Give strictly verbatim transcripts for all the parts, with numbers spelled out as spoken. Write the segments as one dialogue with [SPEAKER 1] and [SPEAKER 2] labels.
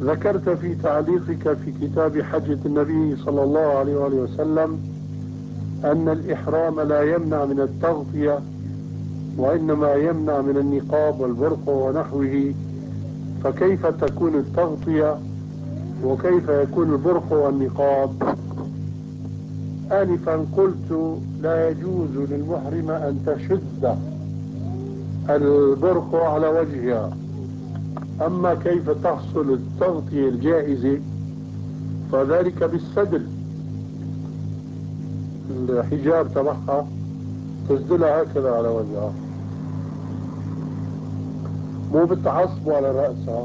[SPEAKER 1] ذكرت في تعليقك في كتاب حجة النبي صلى الله عليه وآله وسلم أن الإحرام لا يمنع من التغطية، وإنما يمنع من النقاب والبرق ونحوه، فكيف تكون التغطية وكيف يكون البرق والنقاب؟ آنفا قلت لا يجوز للمحرم أن تشد البرق على وجهها، أما كيف تحصل التغطية الجائزة فذلك بالسدل، الحجاب تبعها تسدلها هكذا على وجهها، مو بالتعصب على رأسها،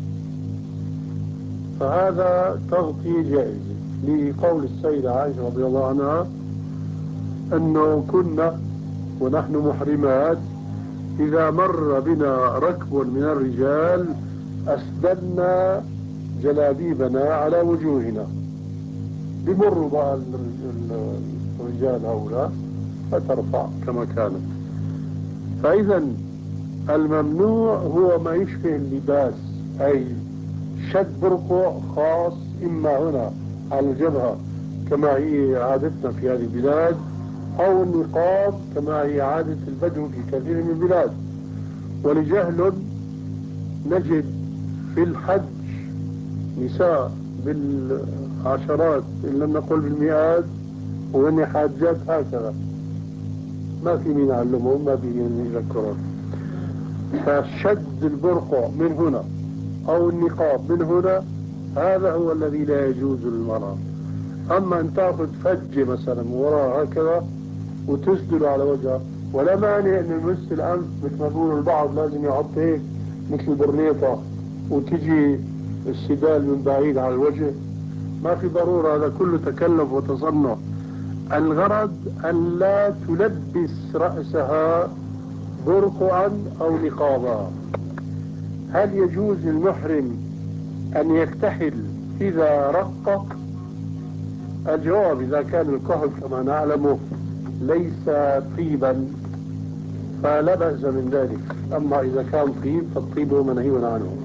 [SPEAKER 1] فهذا تغطية جائزة لقول السيدة عائشة رضي الله عنها أنه كنا ونحن محرمات إذا مر بنا ركب من الرجال أسدلنا جلابيبنا على وجوهنا، بمروا بقى الرجال هؤلاء فترفع كما كانت. فإذا الممنوع هو ما يشبه اللباس، أي شد برقع خاص إما هنا على الجبهة كما هي عادتنا في هذه البلاد، أو النقاب كما هي عادة البدو في كثير من البلاد. ولجهل نجد في الحج نساء بالعشرات إن لم نقل بالمئات وهن حاجات هكذا، ما في مين يعلمهم، ما في مين يذكرهم. فشد البرقع من هنا أو النقاب من هنا هذا هو الذي لا يجوز للمرأة. أما أن تأخذ فجة مثلا وراء هكذا وتسدل على وجهها، ولا مانع أن يمس الأنف مثل ما بيقولوا البعض لازم يحط هيك مثل برنيطة وتجي السدال من بعيد على الوجه، ما في ضرورة، هذا كله تكلف وتصنع. الغرض أن لا تلبس رأسها برقعا أو نقابا. هل يجوز للمحرم أن يكتحل إذا رق؟ الجواب إذا كان الكحل كما نعلم ليس طيبا فلا بأس من ذلك، أما إذا كان طيب فالطيب منهي عنه.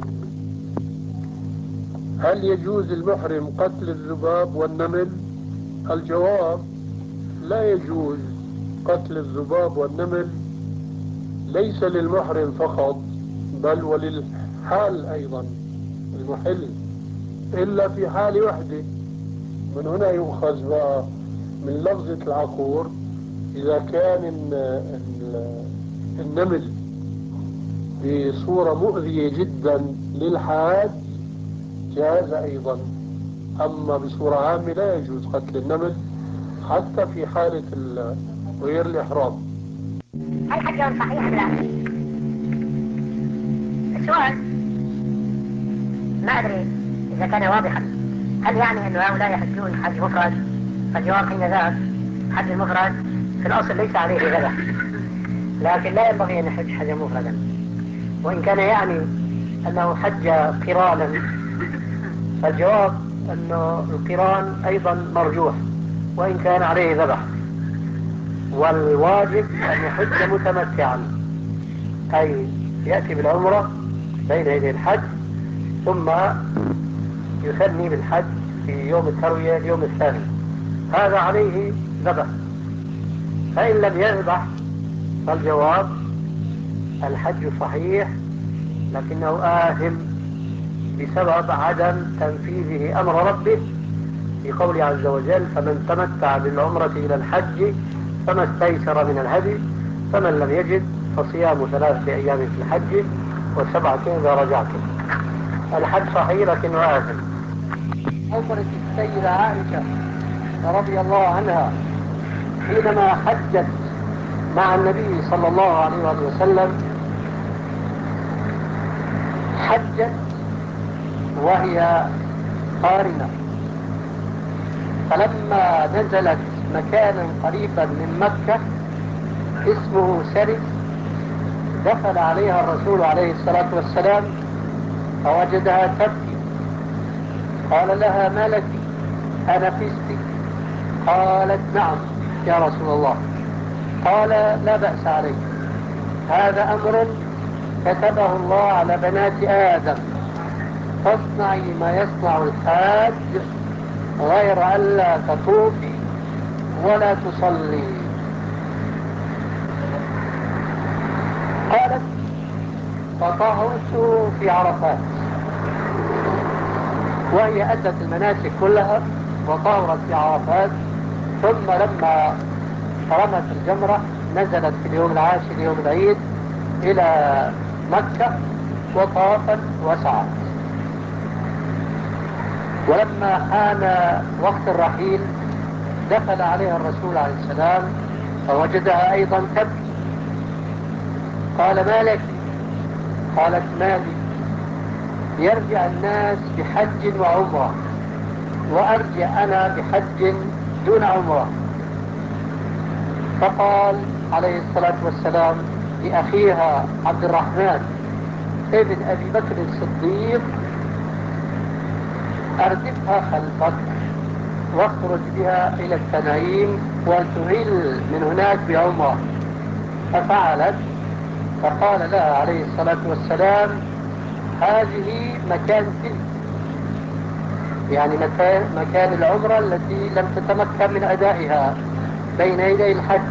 [SPEAKER 1] هل يجوز للمحرم قتل الذباب والنمل؟ الجواب لا يجوز قتل الذباب والنمل، ليس للمحرم فقط بل وللحال أيضا المحل، إلا في حال وحده. من هنا يؤخذ بقى من لفظة العقور إذا كان النمل بصورة مؤذية جدا للحاج جاز أيضا، أما بصورة عامة لا يجوز قتل النمل حتى في حالة غير الإحرام.
[SPEAKER 2] هل حجهم صحيح أم لا؟ السؤال ما أدري إذا كان واضحا، هل يعني أن هؤلاء يحجون حج مفرد؟ فالجواب حين ذاك حج المفرد في الأصل ليس عليه ذبح، لكن لا ينبغي أن يحج حجا مفردا، وإن كان يعني أنه حج قرانا فالجواب أنه القران أيضا مرجوح وإن كان عليه ذبح، والواجب أن يحج متمتعا، أي يأتي بالعمرة بين يدي الحج ثم يثني بالحج في يوم التروية اليوم الثاني، هذا عليه ذبح. فإن لم يذبح فالجواب الحج صحيح لكنه آثم بسبب عدم تنفيذه أمر ربه في قوله عز وجل: فمن تمتع بالعمرة إلى الحج فما استيسر من الهدي فمن لم يجد فصيام ثلاثة أيام في الحج وسبعة إذا رجعتم. الحج صحيح لكنه آثم. أخبرت السيدة عائشة رضي الله عنها حينما حجت مع النبي صلى الله عليه وسلم، حجت وهي قارنة، فلما نزلت مكانا قريبا من مكة اسمه سرس دخل عليها الرسول عليه الصلاة والسلام فوجدها تبكي، قال لها: ما لك؟ أنفست؟ قالت: نعم يا رسول الله. قال: لا بأس عليك، هذا أمر كتبه الله على بنات آدم، فاصنعي ما يصنع الحاج غير أن لا تطوفي ولا تصلي. قالت فطهرت في عرفات، وهي أدت المناسك كلها وطهرت في عرفات، ثم لما رمت الجمرة نزلت في اليوم العاشر يوم العيد إلى مكة وطافت وسعت. ولما حان وقت الرحيل دخل عليها الرسول عليه السلام فوجدها أيضا تبكي. قال ما لك؟ قالت ما لي، يرجع الناس بحج وعمرة وأرجع أنا بحج دون عمرة. فقال عليه الصلاة والسلام لأخيها عبد الرحمن ابن أبي بكر الصديق أردفها خلفك واخرج بها إلى التنعيم وتهل من هناك بعمرة. ففعلت، فقال لها عليه الصلاة والسلام هذه مكان تلك، يعني مكان, مكان العمرة التي لم تتمكن من أدائها بين يدي الحج.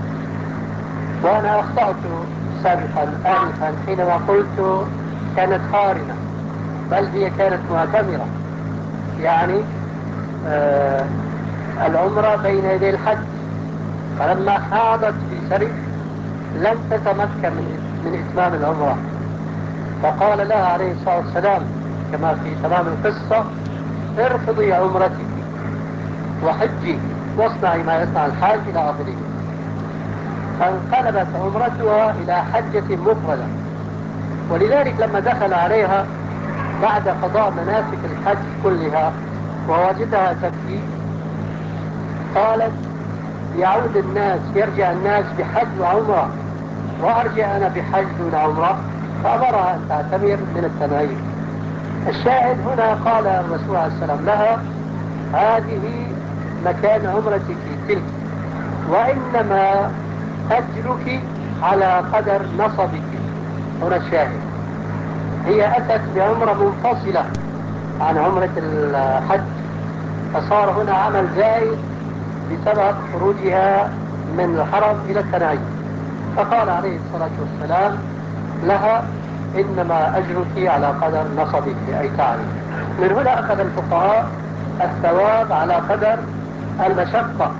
[SPEAKER 2] وأنا أخطأت سابقا آنفا حينما قلت كانت قارنة، بل هي كانت معتمرة، يعني آه العمرة بين يدي الحج. فلما حاضت في سرف لم تتمكن من, من إتمام العمرة، فقال لها عليه الصلاة والسلام كما في تمام القصة ارفضي عمرتك وحجي واصنعي ما يصنع الحاج إلى آخره. فانقلبت عمرتها إلى حجة مفردة. ولذلك لما دخل عليها بعد قضاء مناسك الحج كلها ووجدها تبكي قالت يعود الناس يرجع الناس بحج وعمرة وأرجع أنا بحج دون عمرة، فأمرها أن تعتمر من التنعيم. الشاهد هنا قال الرسول عليه السلام لها هذه مكان عمرتك تلك، وإنما أجرك على قدر نصبك. هنا الشاهد، هي أتت بعمرة منفصلة عن عمرة الحج، فصار هنا عمل زائد بسبب خروجها من الحرم إلى التنعيم. فقال عليه الصلاة والسلام لها إنما أجرك على قدر نصبك أي تعرف. من هنا أخذ الفقهاء الثواب على قدر المشقة.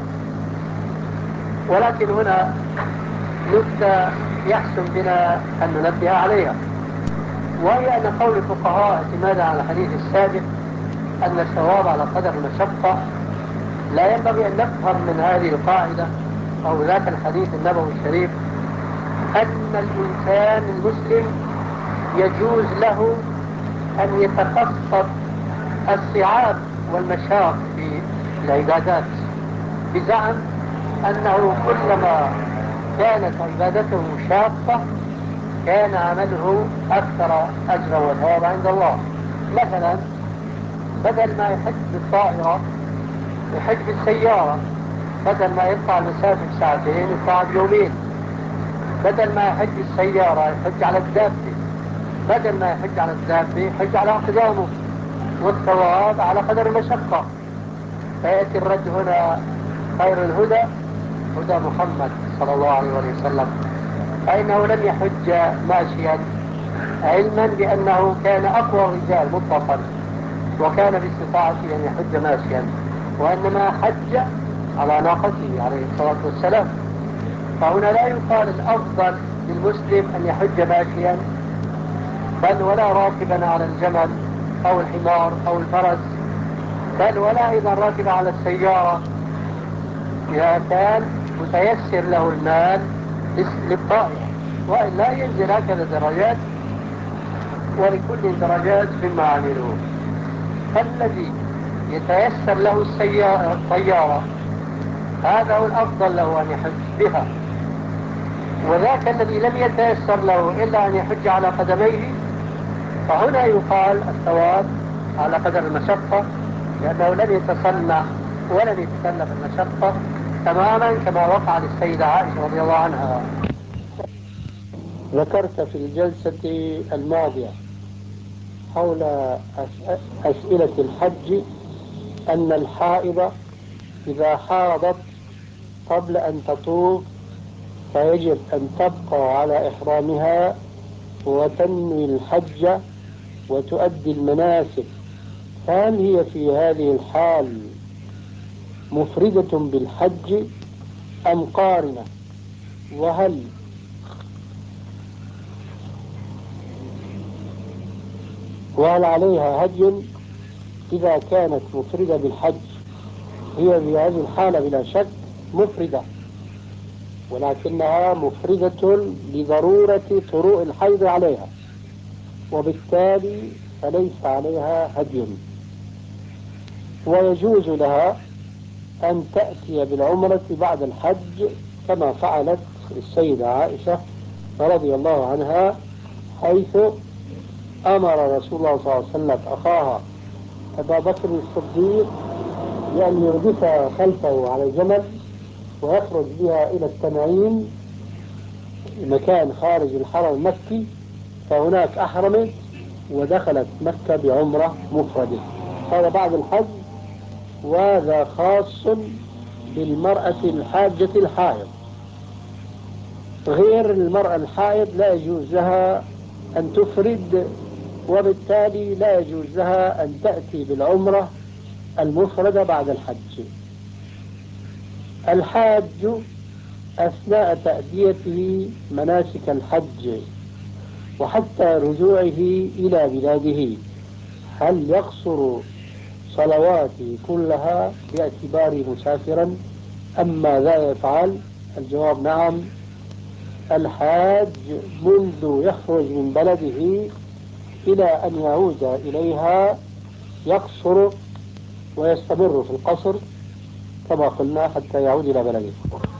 [SPEAKER 2] ولكن هنا نكتة يحسن بنا أن ننبه عليها، وهي أن قول الفقهاء اعتمادا على الحديث السابق أن الثواب على قدر المشقة، لا ينبغي أن نفهم من هذه القاعدة أو ذاك الحديث النبوي الشريف أن الإنسان المسلم يجوز له أن يتقصد الصعاب والمشاق في العبادات بزعم أنه كلما كانت عبادته شاقة كان عمله أكثر أجرا وثوابا عند الله. مثلا بدل ما يحج بالطائرة يحج بالسيارة، بدل ما يطلع المسافة بساعتين يطلع بيومين، بدل ما يحج بالسيارة يحج على الدابة، بدل ما يحج على الدابة يحج على أقدامه، والثواب على قدر المشقة. فيأتي الرد هنا خير الهدى هدى محمد صلى الله عليه وسلم، فإنه لم يحج ماشيا علما بأنه كان أقوى الرجال مطلقا وكان باستطاعته أن يحج ماشيا، وإنما حج على ناقته عليه الصلاة والسلام. فهنا لا يقال الأفضل للمسلم أن يحج ماشيا بل ولا راكبا على الجمل أو الحمار أو الفرس، بل ولا أيضا راكبا على السيارة إذا كان متيسر له المال للطائرة، وإلا ينزل هكذا درجات، ولكل درجات مما عملوه. فالذي يتيسر له الطيارة هذا هو الأفضل له أن يحج بها، وذاك الذي لم يتيسر له إلا أن يحج على قدميه فهنا يقال الثواب على قدر المشقة، لأنه لم يتصنع ولم يتكلف المشقة تماما كما وقع للسيدة عائشة رضي الله عنها. ذكرت في الجلسة الماضية حول أس- أسئلة الحج أن الحائض إذا حاضت قبل أن تطوف فيجب أن تبقى على إحرامها وتنوي الحج وتؤدي المناسك، فهل هي في هذه الحال مفردة بالحج أم قارنة؟ وهل وهل عليها هدي إذا كانت مفردة بالحج؟ هي في هذه الحالة بلا شك مفردة، ولكنها مفردة لضرورة طروء الحيض عليها، وبالتالي فليس عليها هدي، ويجوز لها أن تأتي بالعمرة بعد الحج كما فعلت السيدة عائشة رضي الله عنها، حيث أمر رسول الله صلى الله عليه وسلم أخاها أبا بكر الصديق بأن يردفها خلفه على الجمل ويخرج بها إلى التنعيم، مكان خارج الحرم المكي، فهناك أحرمت ودخلت مكة بعمرة مفردة. هذا بعد الحج، وهذا خاص بالمرأة الحاجة الحائض. غير المرأة الحائض لا يجوز لها أن تفرد، وبالتالي لا يجوز لها أن تأتي بالعمرة المفردة بعد الحج. الحاج أثناء تأديته مناسك الحج وحتى رجوعه إلى بلاده هل يقصر صلواته كلها باعتباره مسافرا أم ماذا يفعل؟ الجواب نعم، الحاج منذ يخرج من بلده إلى أن يعود إليها يقصر ويستمر في القصر كما قلنا حتى يعود إلى بلده.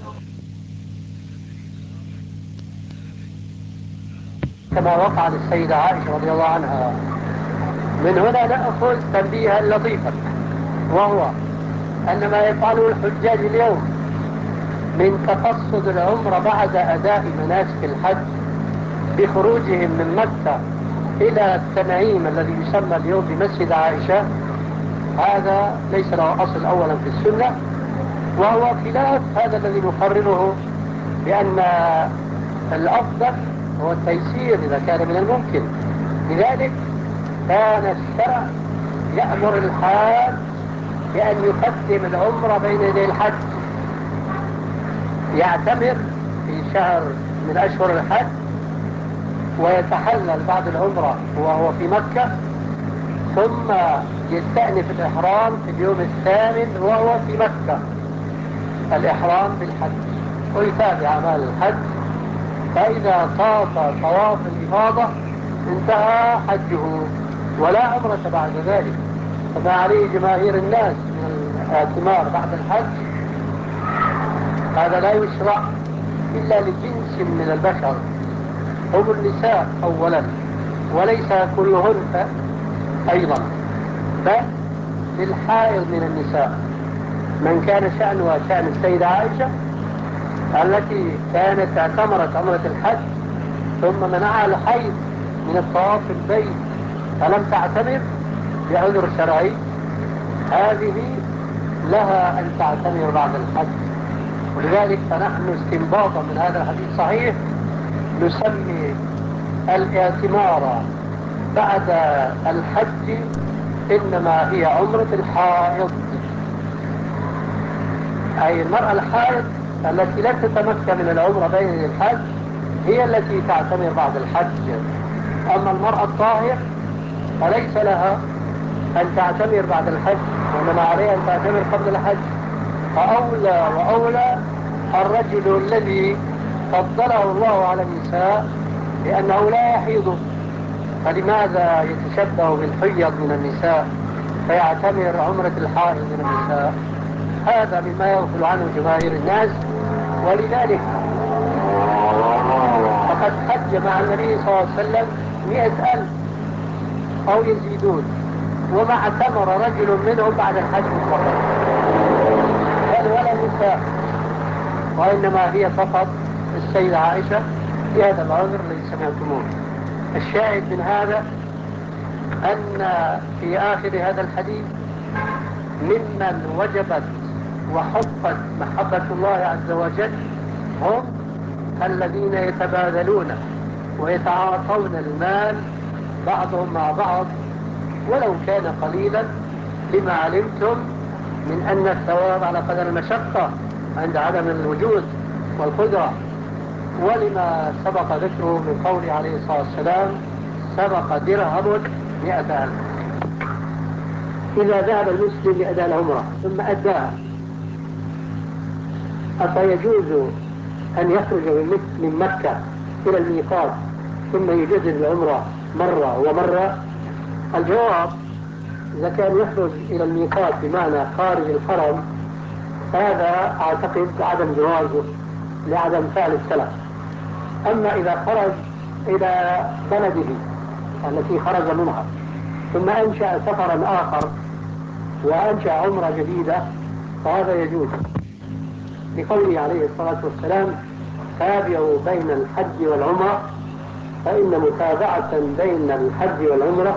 [SPEAKER 2] كما وقع للسيدة عائشة رضي الله عنها. من هنا نأخذ تنبيها لطيفا، وهو أن ما يفعله الحجاج اليوم من تقصد العمر بعد أداء مناسك الحج بخروجهم من مكة إلى التنعيم الذي يسمى اليوم بمسجد عائشة، هذا ليس له أصل أولا في السنة، وهو خلاف هذا الذي نقرره بأن الأفضل هو التيسير إذا كان من الممكن. لذلك كان الشرع يأمر الحاج بأن يقدم العمرة بين يدي الحج، يعتمر في شهر من أشهر الحج ويتحلل بعد العمرة وهو في مكة، ثم يستأنف الإحرام في اليوم الثامن وهو في مكة، الإحرام بالحج، ويتابع أعمال الحج، فإذا طاف طواف الإفاضة انتهى حجه ولا عمرة بعد ذلك. فما عليه جماهير الناس من الاعتمار بعد الحج هذا لا يشرع إلا لجنس من البشر، هم النساء أولا وليس كلهن أيضا، بل للحائض من النساء من كان شأنها شأن السيدة عائشة التي كانت اعتمرت عمرة الحج ثم منعها الحيض من الطواف البيت فلم تعتمر بعذر شرعي، هذه لها أن تعتمر بعد الحج. ولذلك فنحن استنباطا من هذا الحديث الصحيح نسمي الاعتمار بعد الحج إنما هي عمرة الحائض، أي المرأة الحائض التي لم تتمكن من العمرة بين الحج هي التي تعتمر بعد الحج. أما المرأة الطاهر فليس لها أن تعتمر بعد الحج، وإنما عليها أن تعتمر قبل الحج. فأولى وأولى الرجل الذي فضله الله على النساء لأنه لا يحيض، فلماذا يتشبه بالحيض من النساء فيعتمر عمرة الحائض من النساء؟ هذا مما يغفل عنه جماهير الناس. ولذلك فقد حج مع النبي صلى الله عليه وسلم مئة ألف أو يزيدون، وما اعتمر رجل منهم بعد الحج فقط، بل ولا النساء، وإنما هي فقط السيدة عائشة في هذا العذر الذي سمعتموه. الشاهد من هذا أن في آخر هذا الحديث ممن وجبت وحقت محبة الله عز وجل هم الذين يتبادلون ويتعاطون المال بعضهم مع بعض ولو كان قليلا، لما علمتم من أن الثواب على قدر المشقة عند عدم الوجود والقدرة، ولما سبق ذكره من قوله عليه الصلاة والسلام سبق درهم مئة ألف. إذا ذهب المسلم لأداء العمرة ثم أداها أفيجوز أن يخرج من مكة إلى الميقات ثم يجدد العمرة مرة ومرة؟ الجواب إذا كان يخرج إلى الميقات بمعنى خارج الحرم هذا أعتقد عدم جوازه لعدم فعل السلف. أما إذا خرج إلى بلده التي خرج منها ثم أنشأ سفرا آخر وأنشأ عمرة جديدة فهذا يجوز، لقوله عليه الصلاة والسلام تابعوا بين الحج والعمرة فإن متابعة بين الحج والعمرة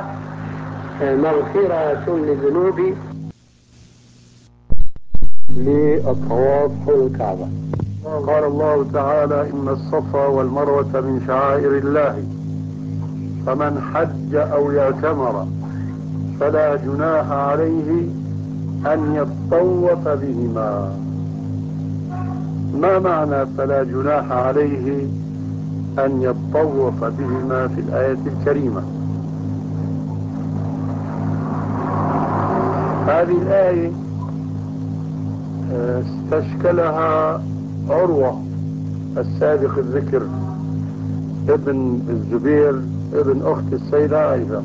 [SPEAKER 2] مغفرة للذنوب
[SPEAKER 1] للطواف حول الكعبة. قال الله تعالى إن الصفا والمروة من شعائر الله فمن حج أو اعتمر فلا جناح عليه أن يطوف بهما. ما معنى فلا جناح عليه أن يطوف بهما في الآية الكريمة؟ هذه الآية استشكلها عروة السابق الذكر ابن الزبير ابن أخت السيدة عائشة.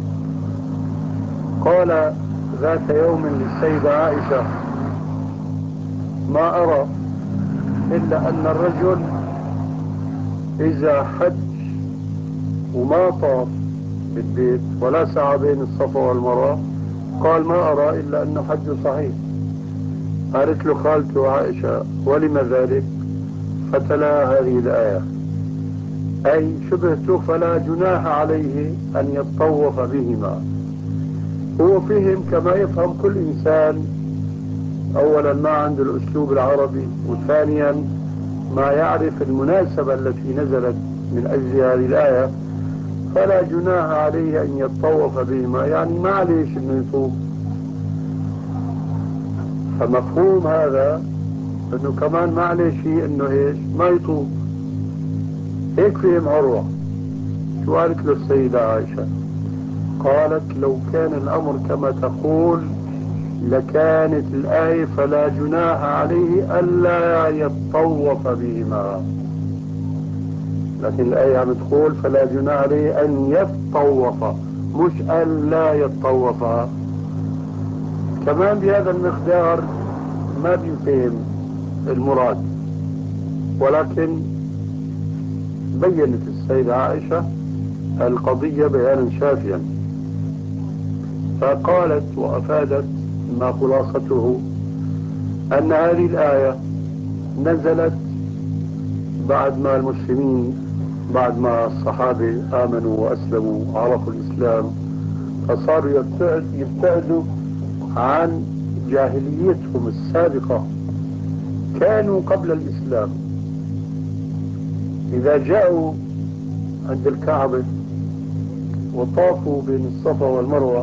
[SPEAKER 1] قال ذات يوم للسيدة عائشة ما أرى إلا أن الرجل إذا حج وما طاف بالبيت ولا سعى بين الصفا والمروة قال ما أرى إلا أنه حج صحيح. قالت له خالته عائشة ولم ذلك؟ فتلا هذه الآية أي شبهته فلا جناح عليه أن يطوف بهما. هو فهم كما يفهم كل إنسان، أولا ما عنده الأسلوب العربي، وثانيا ما يعرف المناسبة التي نزلت من أجل هذه الآية. فلا جناح عليه أن يطوف بهما يعني ما عليش أنه يطوف. فمفهوم هذا أنه كمان ما عليه شيء أنه إيش ما يطوف. هيك فهم عروة. شو قالت له السيدة عائشة؟ قالت لو كان الأمر كما تقول لكانت الآية فلا جناح عليه ألا يطوف بهما، لكن الآية عم تقول فلا جناح عليه أن يطوف مش أن لا يطوف. كمان بهذا المقدار ما بيفهم المراد، ولكن بينت السيدة عائشة القضية بيانا شافيا فقالت وأفادت ما خلاصته أن هذه الآية نزلت بعد ما المسلمين بعد ما الصحابة آمنوا وأسلموا وعرفوا الإسلام فصاروا يبتعد يبتعدوا عن جاهليتهم السابقة. كانوا قبل الإسلام إذا جاءوا عند الكعبة وطافوا بين الصفا والمروة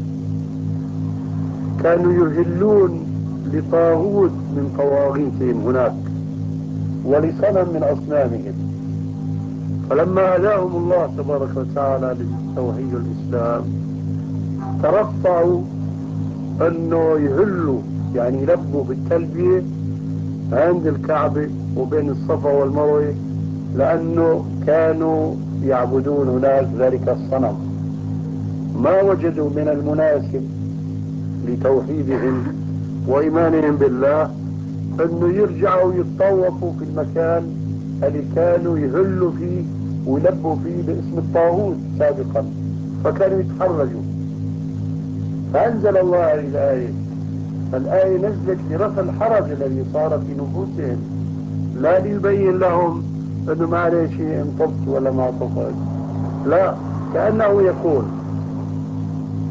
[SPEAKER 1] كانوا يهلون لطاغوت من طواغيتهم هناك ولصنم من أصنامهم. فلما هداهم الله تبارك وتعالى للتوحيد والإسلام ترفعوا أنه يهلوا يعني يلبوا بالتلبية عند الكعبة وبين الصفا والمروة، لأنه كانوا يعبدون هناك ذلك الصنم. ما وجدوا من المناسب لتوحيدهم وإيمانهم بالله أنه يرجعوا يتطوفوا في المكان اللي كانوا يهلوا فيه ويلبوا فيه باسم الطاغوت سابقا، فكانوا يتحرجوا. فأنزل الله هذه الآية. فالآية نزلت لرفع الحرج الذي صار في نفوسهم، لا ليبين لهم أنه ما عليه شيء ان طفت ولا ما طفت، لا، كأنه يقول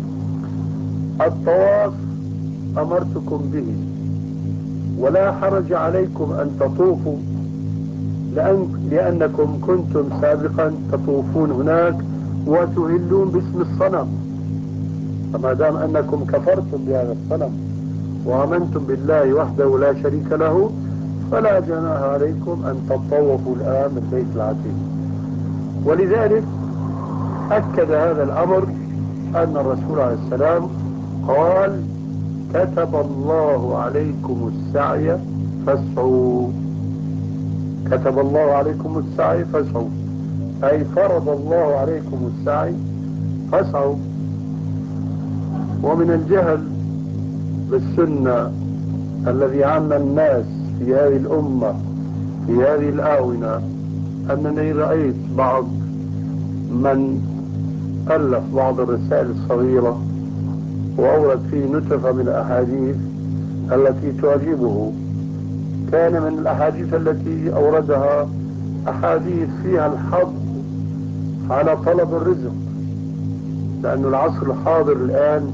[SPEAKER 1] الطواف أمرتكم به، ولا حرج عليكم أن تطوفوا، لأن لأنكم كنتم سابقا تطوفون هناك وتهلون باسم الصنم، فما دام أنكم كفرتم بهذا الصنم وآمنتم بالله وحده لا شريك له، فلا جناح عليكم أن تطوفوا الآن بالبيت العتيق. ولذلك أكد هذا الأمر أن الرسول عليه السلام قال: كتب الله عليكم السعي فاسعوا. كتب الله عليكم السعي فاسعوا، أي فرض الله عليكم السعي فاسعوا. ومن الجهل بالسنة الذي عم الناس في هذه الأمة في هذه الآونة أنني رأيت بعض من ألف بعض الرسائل الصغيرة وأورد فيه نتفة من الأحاديث التي تعجبه. كان من الأحاديث التي أوردها أحاديث فيها الحض على طلب الرزق، لأن العصر الحاضر الآن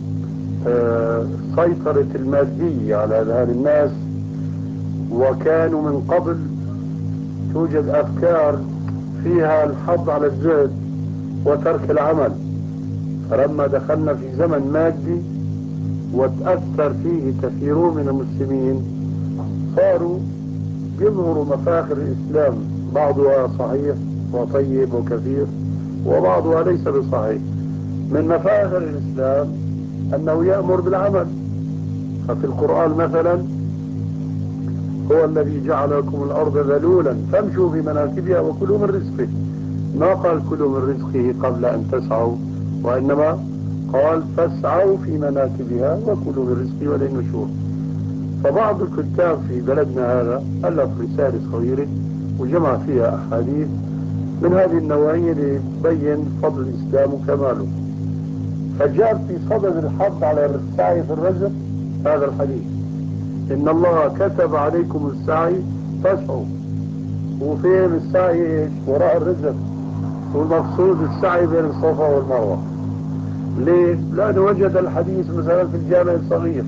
[SPEAKER 1] سيطرة المادية على أذهان الناس، وكانوا من قبل توجد أفكار فيها الحض على الزهد وترك العمل. فلما دخلنا في زمن مادي وتأثر فيه كثيرون من المسلمين، صاروا يظهروا مفاخر الإسلام، بعضها صحيح وطيب وكثير وبعضها ليس بصحيح. من مفاخر الإسلام أنه يأمر بالعمل. ففي القرآن مثلا: هو الذي جعل لكم الأرض ذلولا فامشوا في مناكبها وكلوا من رزقه. ما قال كلوا من رزقه قبل أن تسعوا، وإنما قال فاسعوا في مناكبها وكلوا من رزقه وإليه النشور. فبعض الكتاب في بلدنا هذا ألف رسالة صغيرة وجمع فيها أحاديث من هذه النوعية ليبين فضل الإسلام وكماله. فجاء في صدد الحض على السعي في الرزق هذا الحديث: إن الله كتب عليكم السعي فاسعوا. وفين السعي؟ ايش؟ وراء الرزق. والمقصود السعي بين الصفا والمروة. ليه؟ لأنه وجد الحديث مثلا في الجامع الصغير،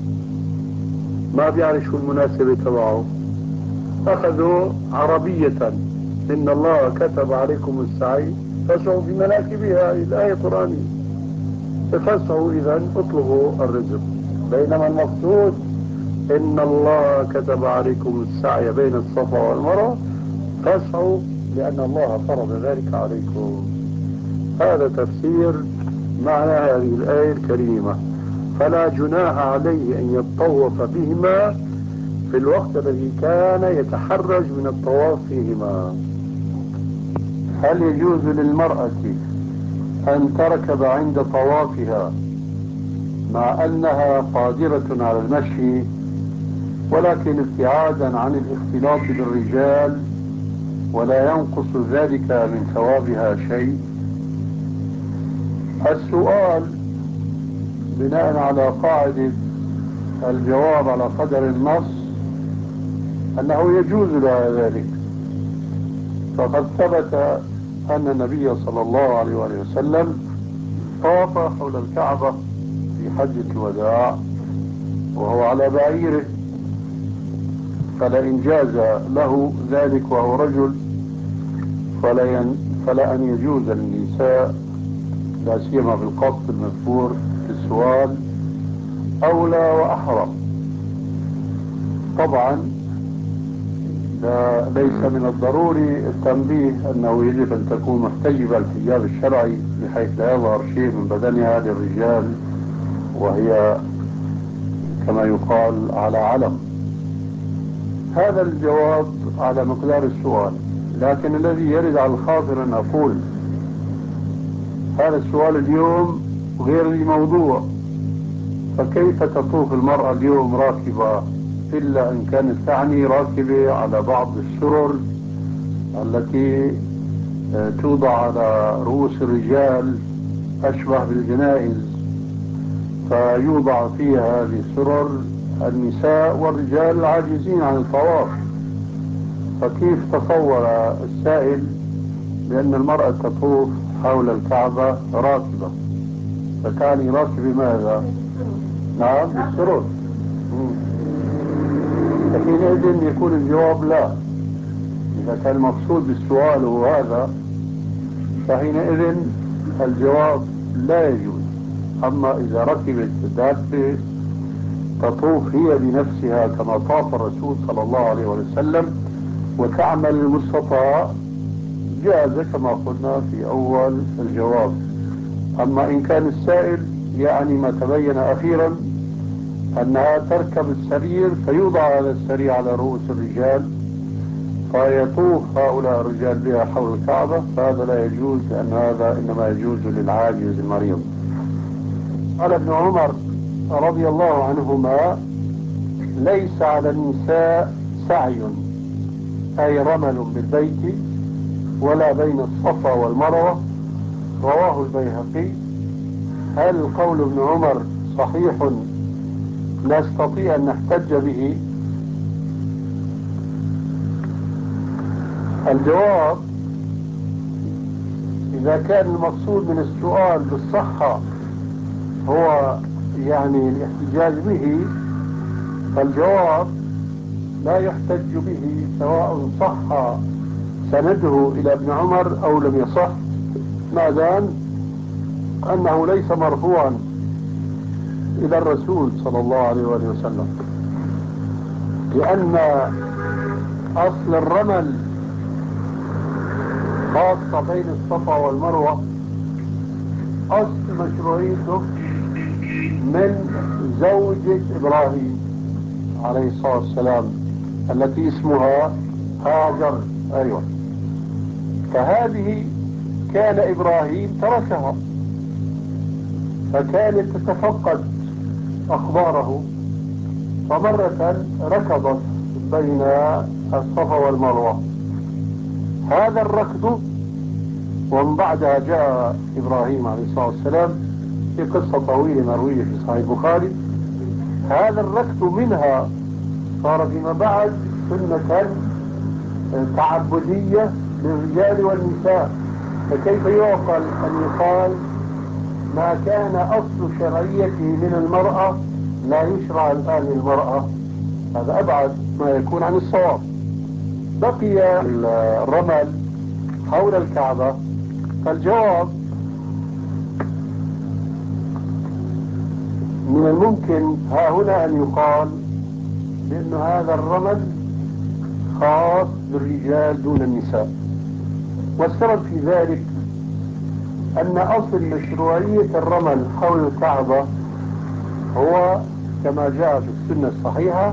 [SPEAKER 1] ما بيعرف شو المناسبة تبعه، أخذوا عربية: إن الله كتب عليكم السعي فاسعوا في مناكبها، الآية قرآنية. فاسعوا إذن اطلبوا الرزق، بينما المقصود إن الله كتب عليكم السعي بين الصفا والمروة فاسعوا لأن الله فرض ذلك عليكم. هذا تفسير معنى هذه الآية الكريمة. فلا جناح عليه أن يطوف بهما في الوقت الذي كان يتحرج من الطواف فيهما. هل يجوز للمرأة أن تركب عند طوافها مع أنها قادرة على المشي، ولكن ابتعادا عن الاختلاط بالرجال، ولا ينقص ذلك من ثوابها شيء؟ السؤال بناء على قاعدة الجواب على قدر النص أنه يجوز لها ذلك. فقد ثبت أن النبي صلى الله عليه وسلم طاف حول الكعبة في حجة الوداع وهو على بعيره، فلئن جاز له ذلك وهو رجل فلا أن يجوز للنساء، لا سيما بالقصد المذكور في السؤال، أولى وأحرى. طبعا لا ليس من الضروري التنبيه أنه يجب أن تكون محتجبة الحجاب الشرعي بحيث لا يظهر شيء من بدنها للرجال وهي كما يقال على علم. هذا الجواب على مقدار السؤال، لكن الذي يرد على الخاطر أن أقول هذا السؤال اليوم غير الموضوع. فكيف تطوف المرأة اليوم راكبة، إلا إن كانت تعني راكبة على بعض السرر التي توضع على رؤوس الرجال أشبه بالجنائز، فيوضع فيها هذه السرر النساء والرجال العاجزين عن الطواف. فكيف تصور السائل بأن المرأة تطوف حول الكعبة راكبة؟ فتعني رش بماذا؟ نعم بالشروط. حينئذ يكون الجواب لا. إذا كان المقصود بالسؤال هو هذا فحينئذ الجواب لا يجوز. أما إذا ركبت الدابة تطوف هي بنفسها كما طاف الرسول صلى الله عليه وسلم وتعمل المستطاع جاز كما قلنا في أول الجواب. أما إن كان السائل يعني ما تبين أخيرا أنها تركب السرير فيوضع هذا السرير على رؤوس الرجال فيطوف هؤلاء الرجال بها حول الكعبة، فهذا لا يجوز، لأن هذا إنما يجوز للعاجز المريض. قال ابن عمر رضي الله عنهما: ليس على النساء سعي أي رمل بالبيت ولا بين الصفا والمروة. رواه البيهقي. هل قول ابن عمر صحيح نستطيع أن نحتج به؟ الجواب: إذا كان المقصود من السؤال بالصحة هو يعني الاحتجاج به، فالجواب لا يحتج به سواء صح سنده إلى ابن عمر أو لم يصح، ما دام أنه ليس مرفوعا إلى الرسول صلى الله عليه وسلم، لأن أصل الرمل خاصة بين الصفا والمروة أصل مشروعيته من زوجة إبراهيم عليه الصلاة والسلام التي اسمها هاجر. أيوة. فهذه كان إبراهيم تركها فكانت تتفقد أخباره، فمرة ركضت بين الصفا والمروة. هذا الركض ومن بعدها جاء إبراهيم عليه الصلاة والسلام في قصة طويلة مروية في صحيح البخاري. هذا الركض منها صار فيما بعد سنة تعبدية للرجال والنساء. فكيف يعقل أن يقال ما كان أصل شرعيته من المرأة لا يشرع الآن للمرأة؟ هذا أبعد ما يكون عن الصواب. بقي الرمل حول الكعبة. فالجواب: من الممكن ها هنا أن يقال بأن هذا الرمل خاص بالرجال دون النساء، والسبب في ذلك أن أصل مشروعية الرمل حول الكعبة هو كما جاء في السنة الصحيحة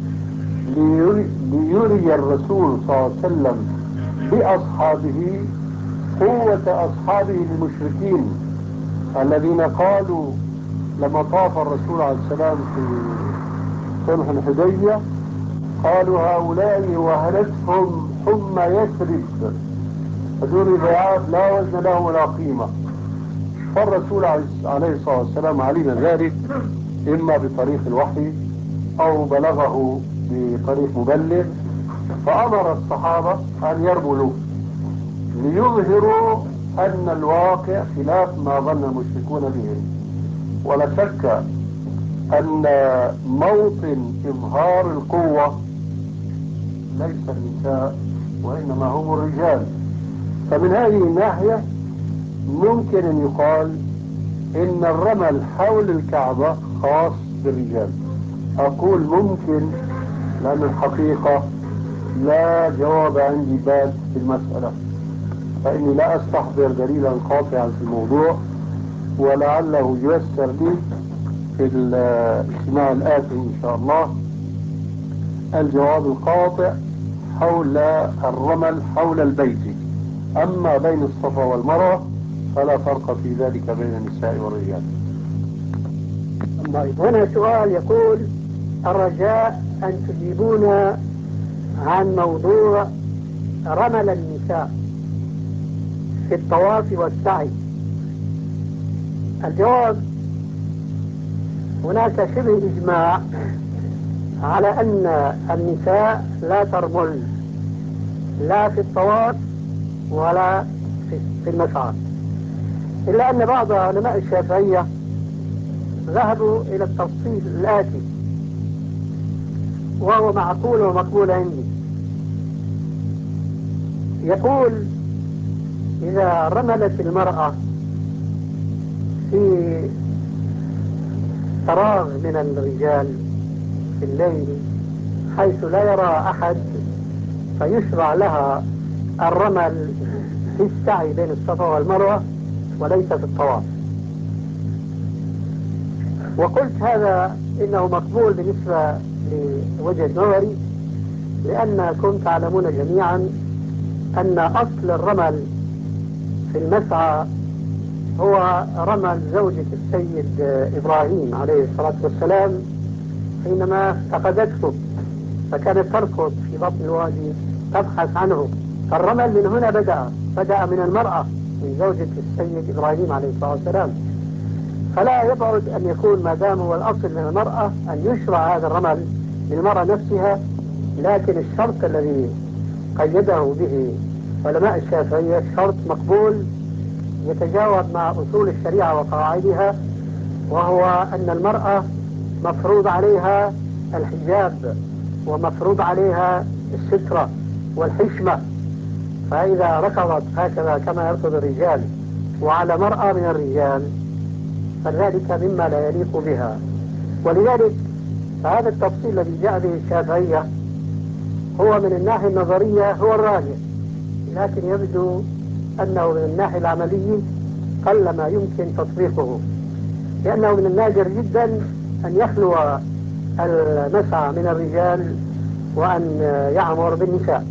[SPEAKER 1] ليري الرسول صلى الله عليه وسلم بأصحابه قوة أصحابه المشركين الذين قالوا لما طاف الرسول عليه السلام في صلح الحديبية قالوا هؤلاء وهلتهم حمى يثرب، هذول ضعاف لا وزن لهم ولا قيمة. فالرسول عليه الصلاة والسلام علم ذلك إما بطريق الوحي أو بلغه بطريق مبلغ، فأمر الصحابة أن يرملوا ليظهروا أن الواقع خلاف ما ظن المشركون به. ولا شك أن موطن إظهار القوة ليس النساء وإنما هم الرجال. فمن هذه الناحية ممكن أن يقال إن الرمل حول الكعبة خاص بالرجال. أقول ممكن لأن الحقيقة لا جواب عندي بات في المسألة، فإني لا أستحضر دليلا قاطعا في الموضوع، ولعله ييسر لي في الاجتماع الآتي إن شاء الله الجواب القاطع حول الرمل حول البيت. أما بين الصفا والمروة فلا فرق في ذلك بين النساء والرجال.
[SPEAKER 3] هنا سؤال يقول: الرجاء أن تجيبونا عن موضوع رمل النساء في الطواف والسعي. الجواب: هناك شبه إجماع على أن النساء لا ترمل لا في الطواف ولا في المسعى، إلا أن بعض علماء الشافعية ذهبوا إلى التفصيل الآتي، وهو معقول ومقبول عندي. يقول: إذا رملت المرأة في فراغ من الرجال في الليل حيث لا يرى أحد، فيشرع لها الرمل في السعي بين الصفا والمروة وليس في الطواف. وقلت هذا إنه مقبول بالنسبة لوجهة نظري، لأنكم تعلمون جميعا أن أصل الرمل في المسعى هو رمل زوجة السيد إبراهيم عليه الصلاة والسلام حينما فقدته، فكانت تركض في بطن الوادي تبحث عنه. فالرمل من هنا بدأ بدأ من المرأة، من زوجة السيد إبراهيم عليه الصلاة والسلام. فلا يبعد أن يكون ما دام هو الأصل من المرأة أن يشرع هذا الرمل للمرأة نفسها. لكن الشرط الذي قيده به علماء الشافعية شرط مقبول يتجاوب مع أصول الشريعة وقواعدها، وهو أن المرأة مفروض عليها الحجاب ومفروض عليها السترة والحشمة، فإذا ركضت هكذا كما يركض الرجال وعلى مرأة من الرجال فذلك مما لا يليق بها. ولذلك فهذا التفصيل الذي جاء به الشافعية هو من الناحية النظرية هو الراجح، لكن يبدو أنه من الناحية العملية قل ما يمكن تطبيقه، لأنه من النادر جدا أن يخلو المسعى من الرجال وأن يعمر بالنساء.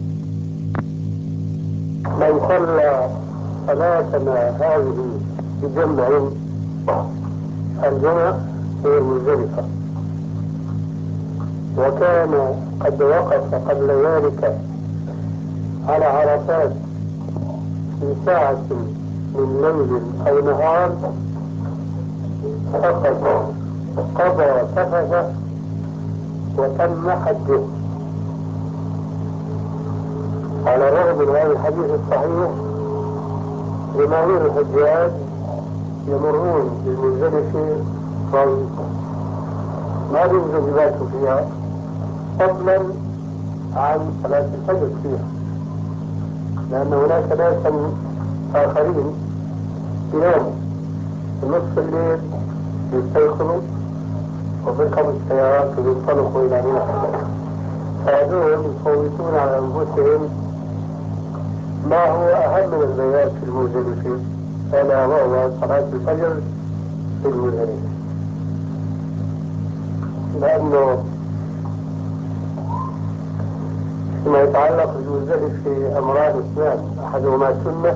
[SPEAKER 1] من صلى صلاتنا هذه بجمع، الجمع هي المزدلفة، وكان قد وقف قبل ذلك على عرفات في ساعة من ليل أو نهار، فقد قضى سفره وتم حجه، على الرغم من هذا الحديث الصحيح جماهير الحجاج يمرون بالمزدلفة طريقا ما بينزل ذاته فيها فضلا عن صلاة الفجر فيها، لأن هناك ناسا آخرين يناموا في نصف الليل يستيقظوا وبركبوا السيارات وينطلقوا إلى منى، فهذول يفوتون على أنفسهم ما هو أهم من البيات في المزدلفة، ألا وهو صلاة الفجر في المزدلفة، لأنه فيما يتعلق بالمزدلفة أمران اثنان، أحدهما سنة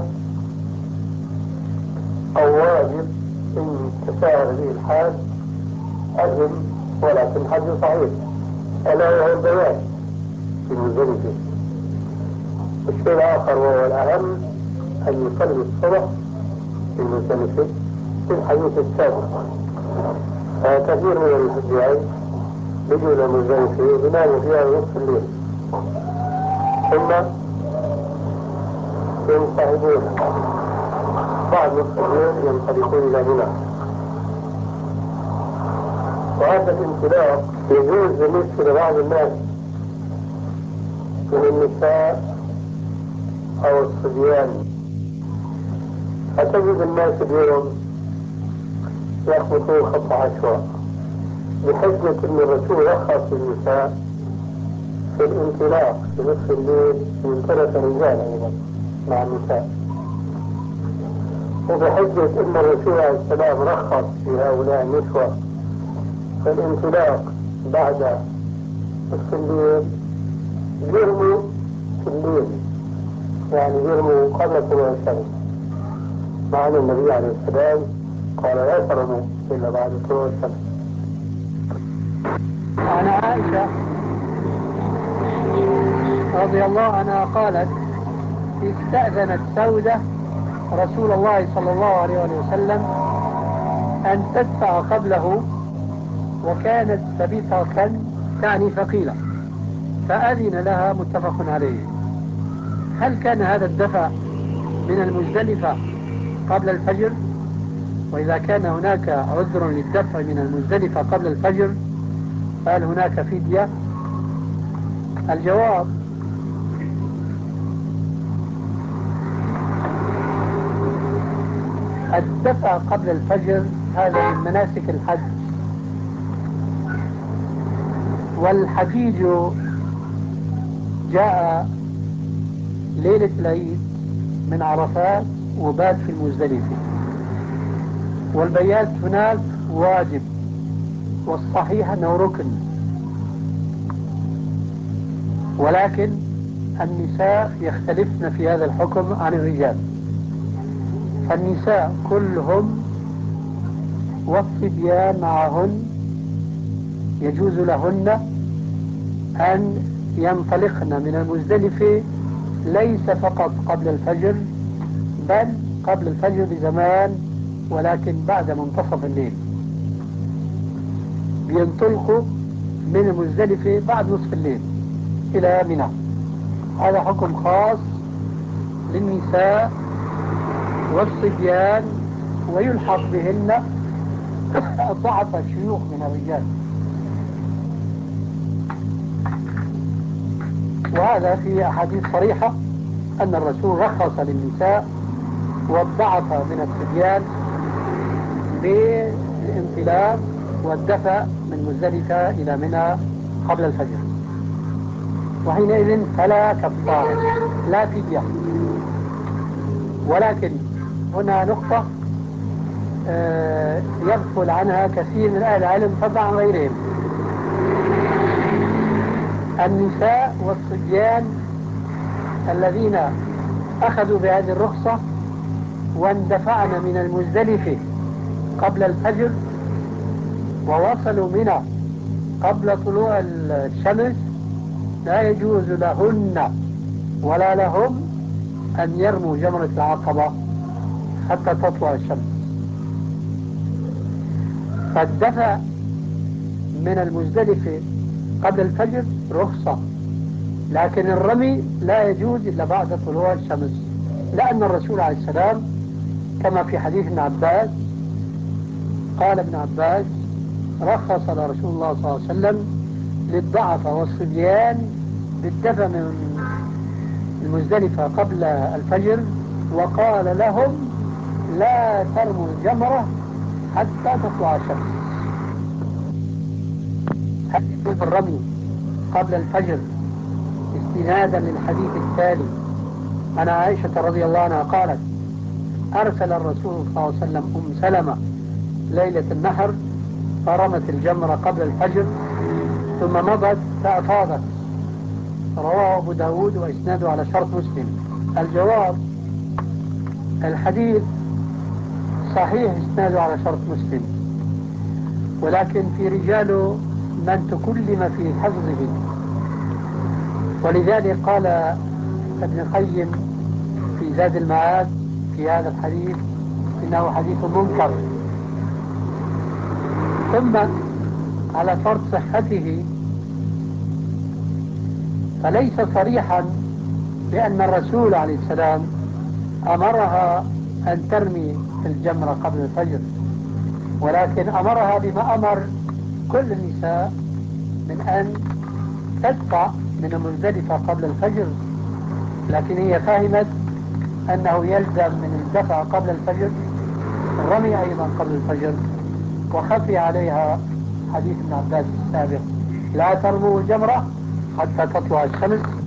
[SPEAKER 1] أو واجب إن تساهل به الحاج أجل، ولكن الحج صحيح، ألا وهو البيان في المزدلفة. الشيء الآخر وهو الأهم أن يصلي الصبح في المزدلفة في الحديث السابق. كثير من الحجاج يجوا إلى المزدلفة يناموا فيها نصف الليل ثم ينصحبون بعد نصف الليل ينطلقون إلى منى. وهذا الانطلاق يجوز بالنسبة لبعض الناس من النساء أو الصبيان. فتجد الناس اليوم يخبطون خط عشواء بحجة أن الرسول رخص للنساء في الانطلاق في نصف الليل من ثلاث رجال أيضا مع النساء، وبحجة أن الرسول عليه السلام رخص في هؤلاء النسوة في الانطلاق بعد نصف الليل يرموا في الليل، يعني يرموا قبل طلوع الشمس، مع أن النبي عليه السلام قال لا ترموا إلا بعد طلوع الشمس.
[SPEAKER 3] عن عائشة رضي الله عنها قالت: استأذنت سودة رسول الله صلى الله عليه وسلم أن تدفع قبله، وكانت سبيطة تعني ثقيلة، فأذن لها، متفق عليه. هل كان هذا الدفع من المزدلفة قبل الفجر، وإذا كان هناك عذر للدفع من المزدلفة قبل الفجر فهل هناك فدية؟ الجواب: الدفع قبل الفجر هذا من مناسك الحج، والحجيج جاء ليلة العيد من عرفات وبات في المزدلفة، والبيات هناك واجب، والصحيح أنه ركن، ولكن النساء يختلفن في هذا الحكم عن الرجال، فالنساء كلهم والصبيان معهن يجوز لهن أن ينطلقن من المزدلفة ليس فقط قبل الفجر، بل قبل الفجر بزمان، ولكن بعد منتصف الليل بينطلقوا من المزدلفة بعد نصف الليل إلى منى. هذا حكم خاص للنساء والصبيان، ويلحق بهن ضعف الشيوخ من الرجال. وهذا في أحاديث صريحة أن الرسول رخص للنساء والضعف من الصبيان بالانطلاق والدفع من مزدلفة إلى منى قبل الفجر، وحينئذ فلا كفارة لا فدية. ولكن هنا نقطة يغفل عنها كثير من أهل العلم فضلا عن غيرهم. النساء والصبيان الذين أخذوا بهذه الرخصة واندفعن من المزدلفة قبل الفجر ووصلوا منى قبل طلوع الشمس لا يجوز لهن ولا لهم أن يرموا جمرة العقبة حتى تطلع الشمس. فالدفع من المزدلفة قبل الفجر رخصة، لكن الرمي لا يجوز إلا بعد طلوع الشمس، لأن الرسول عليه السلام كما في حديث ابن عباس قال ابن عباس: رخص رسول الله صلى الله عليه وسلم للضعف والصبيان بالدفع من المزدلفة قبل الفجر، وقال لهم: لا ترموا الجمرة حتى تطلع الشمس. هل يجوز الرمي قبل الفجر استنادا للحديث التالي عن عائشة رضي الله عنها قالت: أرسل الرسول صلى الله عليه وسلم أم سلمة ليلة النحر فرمت الجمرة قبل الفجر ثم مضت فأفاضت. رواه أبو داود وإسناده على شرط مسلم. الجواب: الحديث صحيح إسناده على شرط مسلم، ولكن في رجاله من تكلم في حفظه، ولذلك قال ابن القيم في زاد المعاد في هذا الحديث إنه حديث منكر. ثم على فرض صحته فليس صريحا بأن الرسول عليه السلام أمرها أن ترمي الجمرة قبل الفجر، ولكن أمرها بما أمر كل النساء من أن تدفع من المزدلفة قبل الفجر، لكن هي فهمت أنه يلزم من الدفع قبل الفجر الرمي أيضا قبل الفجر، وخفي عليها حديث ابن عباس السابق: لا ترموا الجمرة حتى تطلع الشمس،